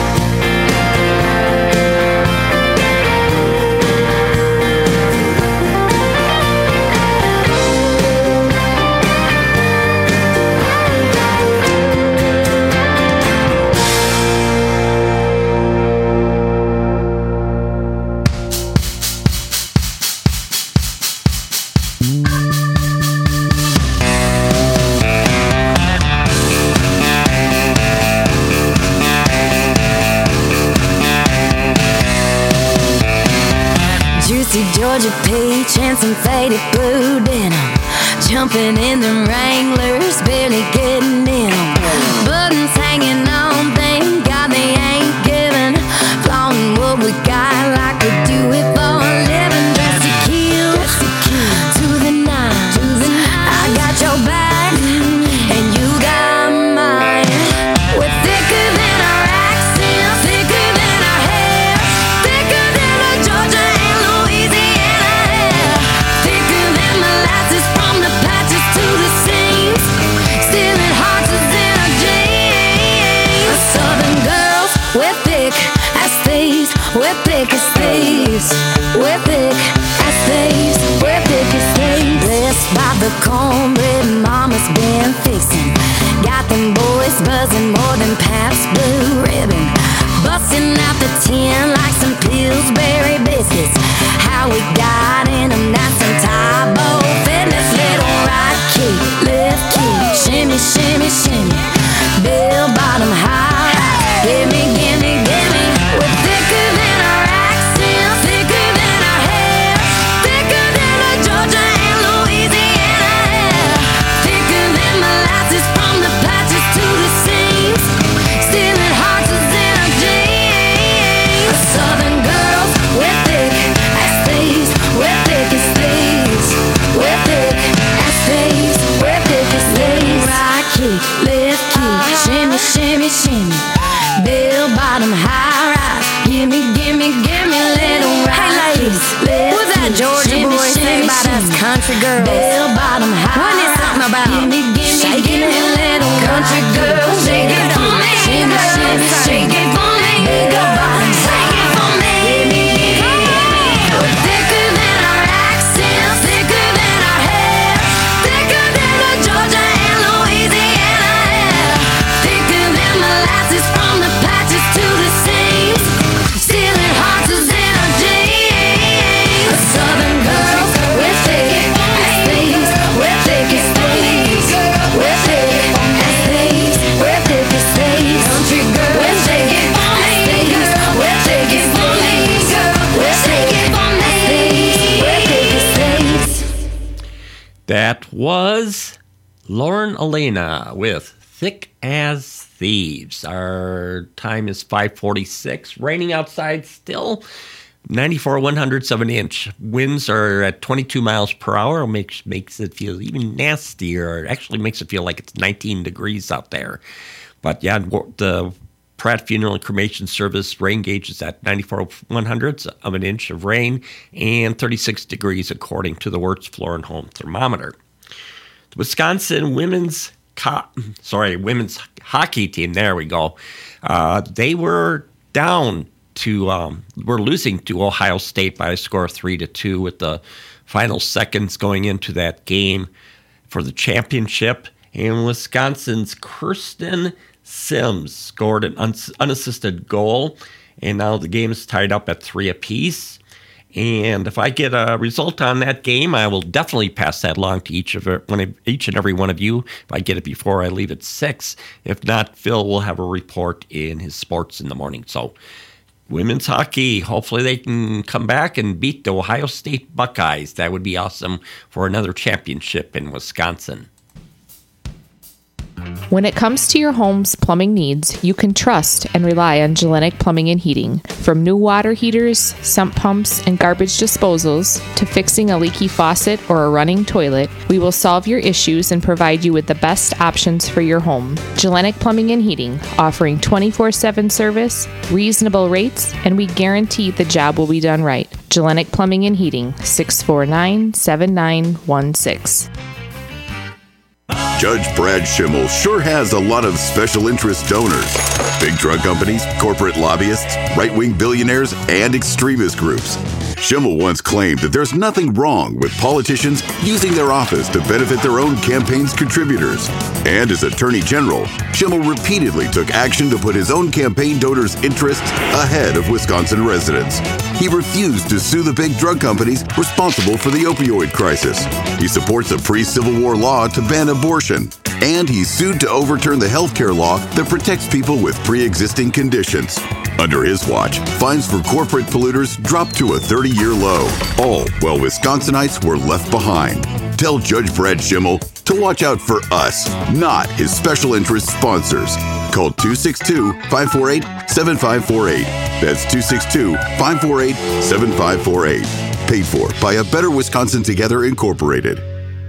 Georgia peach and some faded blue denim. Jumping in the Wranglers, barely getting in 'em. Buttons hanging on, thank God they ain't giving. Flaunting what we got like we do it for a living. Dressed to kill, to the nine. I got your back, and you got mine. We're thicker than our accents, thicker than our hair, thicker than the Georgia and Louisiana hair, thicker than molasses from the patches to the seams, stealing hearts is in our jeans. Southern girls, we're thick as thieves, we're thick as thieves, we're thick as thieves, we're thick as thieves. Blessed by the cornbread mama's been fixing, got them boys buzzing more than Pabst Blue Ribbon, busting out the tin like some Pillsbury biscuits. How we got in them, that's some Tybo Fitness. Little right kick, left kick, shimmy, shimmy, shimmy, Bill bottom high, gimme, gimme, gimme. We're thicker than our accents, thicker than our hair, thicker than the Georgia and Louisiana hair, thicker than molasses from the patches to the seams, stealing hearts is in our jeans. Southern girls, we're thick as thieves, we're thick as thieves, we're thick as thieves, we're thick as thieves. Right kick, left kick, shimmy, shimmy, shimmy, Bill bottom high rise, gimme, gimme, gimme, little right kick. What's that Georgia boy say about us country girls? Bill bottom high. Wasn't it something about gimme, gimme, gimme, little country girls? Shake it for me, shimmy, shimmy, shake it for me, Bill bottom, shake it for me. We're thicker than our accents, thicker than our hair, thicker than the Georgia and Louisiana hair, thicker than molasses from the patches to the seams,
That was Lauren Elena with Thick as Thieves. Our time is five forty-six. Raining outside still. ninety-four one hundredths of an inch. Winds are at twenty-two miles per hour, which makes it feel even nastier. It actually makes it feel like it's nineteen degrees out there. But yeah, the Pratt Funeral and Cremation Service rain gauge is at ninety-four one hundredths of an inch of rain and thirty-six degrees according to the Wirtz Floor and Home thermometer. The Wisconsin women's co- sorry women's hockey team, there we go. Uh, they were down to um, we're losing to Ohio State by a score of three to two with the final seconds going into that game for the championship. And Wisconsin's Kirsten Sims scored an un- unassisted goal, and now the game is tied up at three apiece. And if I get a result on that game, I will definitely pass that along to each of one of, each and every one of you. If I get it before I leave at six, if not, Phil will have a report in his sports in the morning. So, women's hockey, hopefully they can come back and beat the Ohio State Buckeyes. That would be awesome for another championship in Wisconsin.
When it comes to your home's plumbing needs, you can trust and rely on Gellenic Plumbing and Heating. From new water heaters, sump pumps, and garbage disposals, to fixing a leaky faucet or a running toilet, we will solve your issues and provide you with the best options for your home. Gellenic Plumbing and Heating, offering twenty-four seven service, reasonable rates, and we guarantee the job will be done right. Gellenic Plumbing and Heating, six four nine, seven nine one six.
Judge Brad Schimmel sure has a lot of special interest donors. Big drug companies, corporate lobbyists, right-wing billionaires, and extremist groups. Schimmel once claimed that there's nothing wrong with politicians using their office to benefit their own campaign's contributors. And as Attorney General, Schimmel repeatedly took action to put his own campaign donors' interests ahead of Wisconsin residents. He refused to sue the big drug companies responsible for the opioid crisis. He supports a pre-Civil War law to ban abortion. And he sued to overturn the health care law that protects people with pre-existing conditions. Under his watch, fines for corporate polluters dropped to a thirty-year low, all while Wisconsinites were left behind. Tell Judge Brad Schimmel to watch out for us, not his special interest sponsors. Call two six two, five four eight, seven five four eight. That's two six two, five four eight, seven five four eight. Paid for by A Better Wisconsin Together, Incorporated.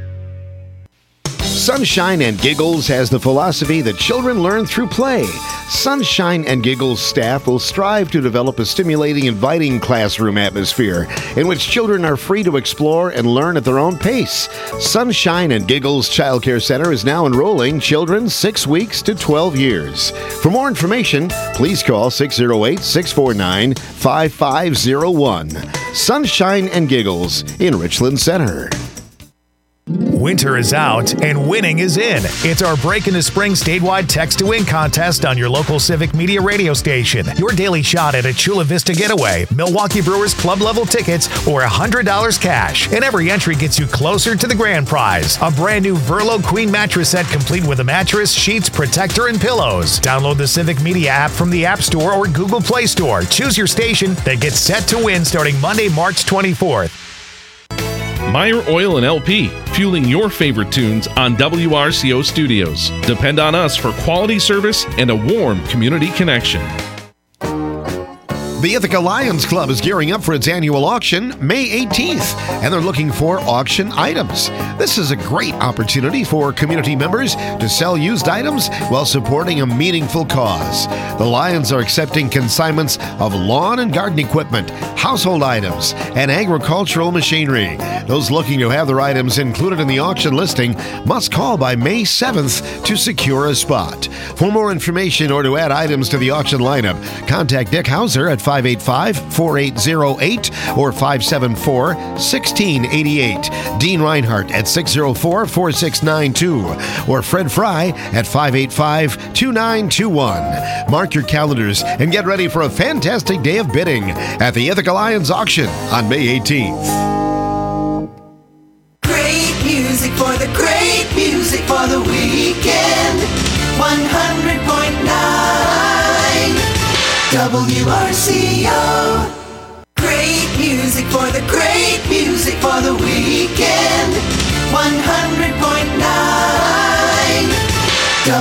Sunshine and Giggles has the philosophy that children learn through play. Sunshine and Giggles staff will strive to develop a stimulating, inviting classroom atmosphere in which children are free to explore and learn at their own pace. Sunshine and Giggles Child Care Center is now enrolling children six weeks to twelve years. For more information, please call six oh eight, six four nine, five five oh one. Sunshine and Giggles in Richland Center.
Winter is out and winning is in. It's our Break in the Spring statewide text to win contest on your local Civic Media radio station. Your daily shot at a Chula Vista getaway, Milwaukee Brewers club level tickets, or one hundred dollars cash. And every entry gets you closer to the grand prize. A brand new Verlo Queen mattress set complete with a mattress, sheets, protector, and pillows. Download the Civic Media app from the App Store or Google Play Store. Choose your station, then get set to win starting Monday, March twenty-fourth.
Meyer Oil and L P, fueling your favorite tunes on W R C O Studios. Depend on us for quality service and a warm community connection.
The Ithaca Lions Club is gearing up for its annual auction May eighteenth, and they're looking for auction items. This is a great opportunity for community members to sell used items while supporting a meaningful cause. The Lions are accepting consignments of lawn and garden equipment, household items, and agricultural machinery. Those looking to have their items included in the auction listing must call by May seventh to secure a spot. For more information or to add items to the auction lineup, contact Dick Hauser at five eight five, four eight zero eight or five seven four, one six eight eight, Dean Reinhardt at six oh four, four six nine two, or Fred Fry at five eight five, two nine two one. Mark your calendars and get ready for a fantastic day of bidding at the Ithaca Lions auction on May eighteenth.
Great music for the great music for the weekend. one hundred point nine W R C O. Great music for the great music for the weekend. one hundred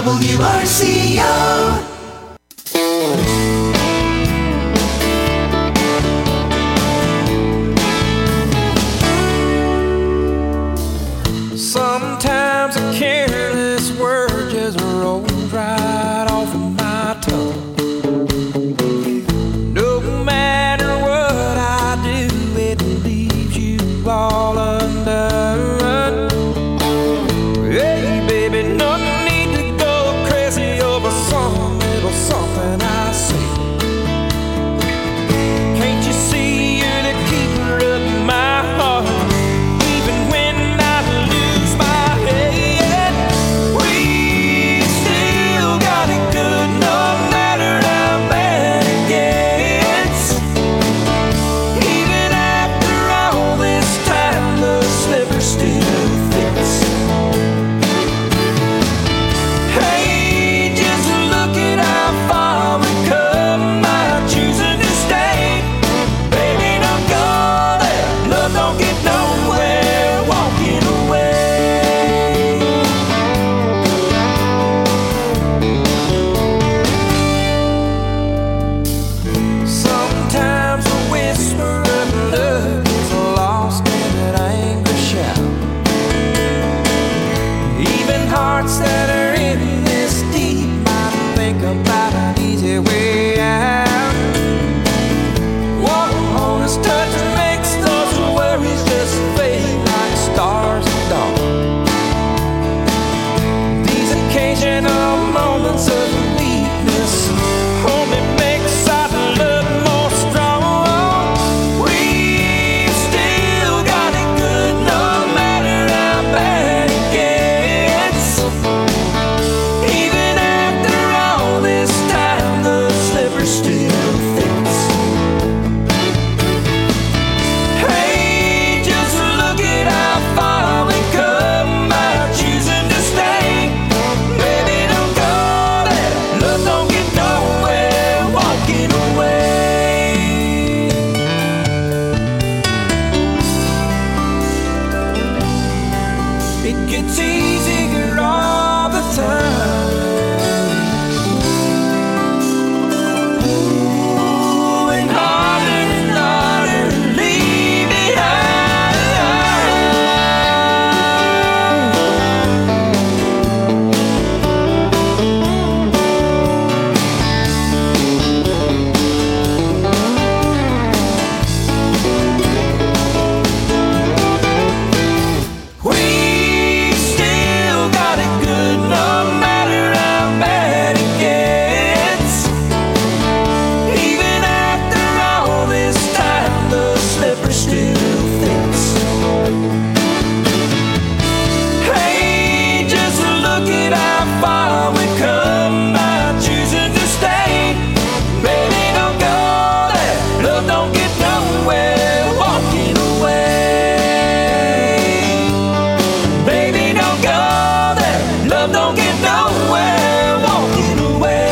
W R C O.
Sometimes a careless word just rolls right off of my tongue. No matter what I do, it leaves you all undone. Hey, baby, no need to go crazy over some little something I say. Can't you see you're the keeper of my heart? Even when I lose my head, we still got it good no matter how bad it gets. Even after all this time, the slipper still fits. Hey, just look at how far we've come by choosing to stay. Baby, don't go there. Love don't get nowhere walking away. Sometimes a whisper of love is lost in an angry shout. Even hearts that are in this deep might think about an easy way out. One honest touch makes those worries just fade like stars at dawn. These occasional moments of weakness only makes our love more strong. We still got it good no matter how bad it gets. Even after all this time, the slipper still fits. Hey, just look at how far we come by choosing to stay. Baby, don't go there. Love don't get nowhere walking away. It gets easier all the time. Ooh, and harder and harder to leave behind. We still got it good no matter how bad it gets. Even after all this time, the slipper still fits. Hey, just look at how far we've come by choosing to stay. Baby, don't go there. Love don't get nowhere walking away. Baby, don't go there. Love don't get nowhere walking away.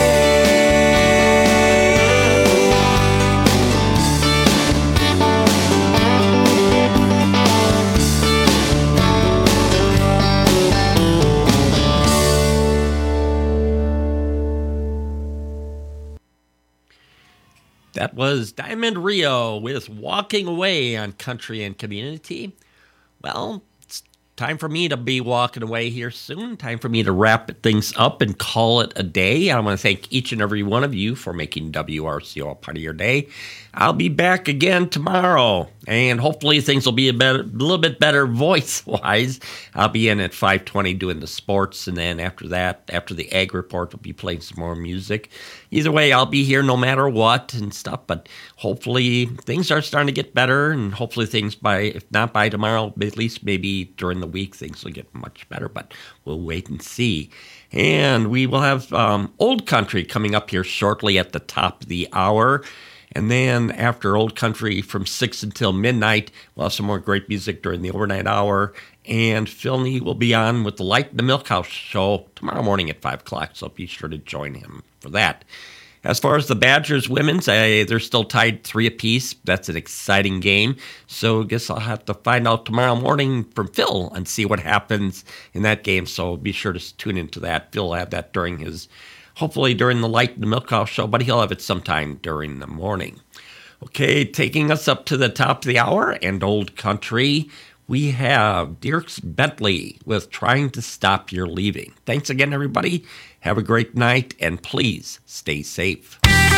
That was Diamond Rio with Walking Away on Country and Community. Well, it's time for me to be walking away here soon. Time for me to wrap things up and call it a day. I want to thank each and every one of you for making W R C O a part of your day. I'll be back again tomorrow, and hopefully things will be a, better, a little bit better voice-wise. I'll be in at five twenty doing the sports, and then after that, after the Ag Report, we'll be playing some more music. Either way, I'll be here no matter what and stuff, but hopefully things are starting to get better, and hopefully things by, if not by tomorrow, at least maybe during the week, things will get much better, but we'll wait and see. And we will have um, Old Country coming up here shortly at the top of the hour. And then after Old Country from six until midnight, we'll have some more great music during the overnight hour. And Phil Nee will be on with the Light in the Milk House show tomorrow morning at five o'clock, so be sure to join him for that. As far as the Badgers women's, I, they're still tied three apiece. That's an exciting game. So I guess I'll have to find out tomorrow morning from Phil and see what happens in that game. So be sure to tune into that. Phil will have that during his, hopefully during the Light and the Milk House show, but he'll have it sometime during the morning. Okay, taking us up to the top of the hour and old country, we have Dierks Bentley with Trying to Stop Your Leaving. Thanks again, everybody. Have a great night, and please stay safe.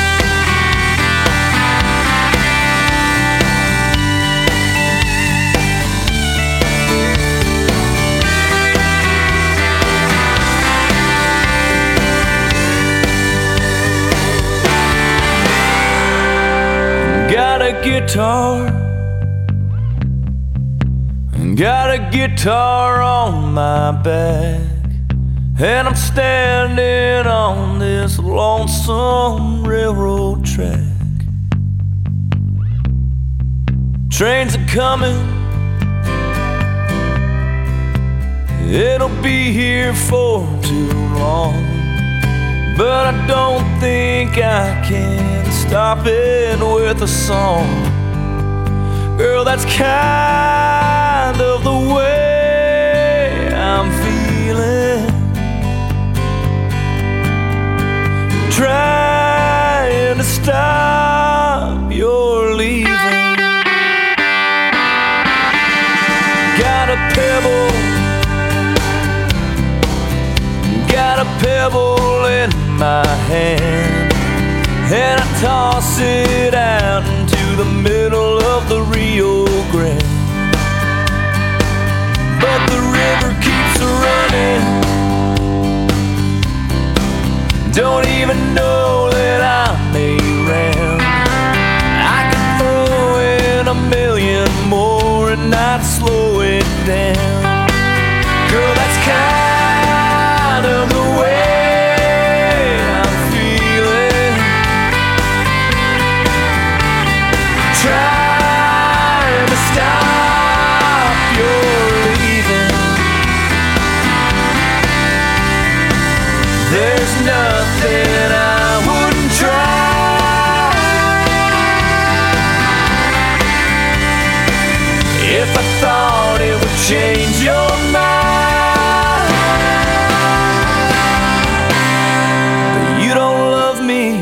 Got a guitar, got a guitar on my back, and I'm standing on this lonesome railroad track. Trains are coming, it'll be here for too long, but I don't think I can stop it with a song. Girl, that's kind of the way I'm feeling, trying to stop your leaving. Got a pebble, got a pebble in my hand, and I toss it out into the middle of the Rio Grande. But the river keeps running, don't even know that I may drown. I could throw in a million more and not slow it down. Girl, that's kind of the way I'm feeling, trying to stop your leaving. There's nothing I wouldn't try if I thought it would change your mind. But you don't love me,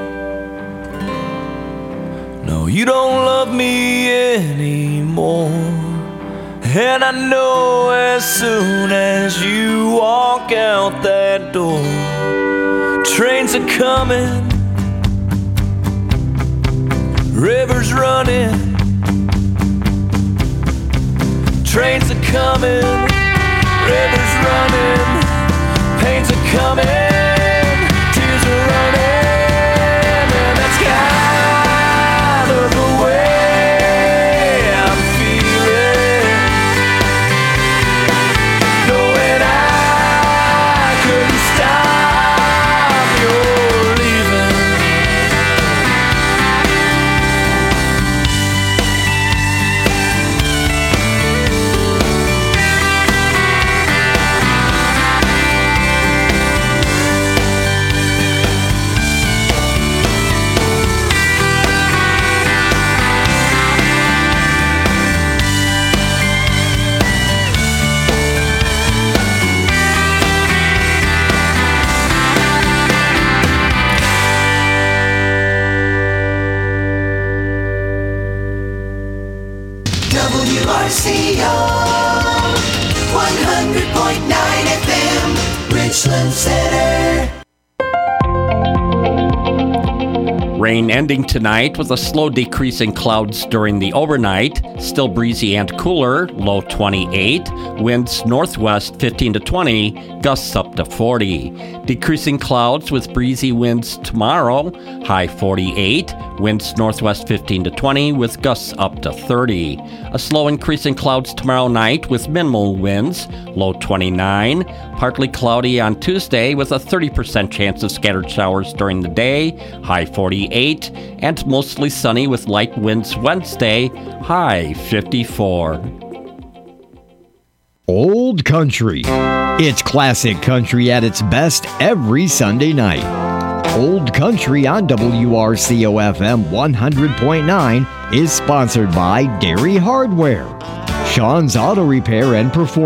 no, you don't love me anymore. And I know as soon as you walk out that door, trains are coming, rivers running, trains are coming, rivers running, pains are coming, tears are running, and that's kind of the way I'm feeling, knowing I couldn't stop your leaving.
W R C O one hundred point nine F M, Richland Center.
Rain ending tonight with a slow decrease in clouds during the overnight. Still breezy and cooler, low twenty-eight. Winds northwest fifteen to twenty, gusts up to forty. Decreasing clouds with breezy winds tomorrow, high forty-eight. Winds northwest fifteen to twenty with gusts up to thirty. A slow increase in clouds tomorrow night with minimal winds, low twenty-nine. Partly cloudy on Tuesday with a thirty percent chance of scattered showers during the day, high forty-eight. And mostly sunny with light winds Wednesday, high fifty-four.
Old Country. It's classic country at its best every Sunday night. Old Country on W R C O F M one hundred point nine is sponsored by Dairy Hardware, Sean's Auto Repair and Performance.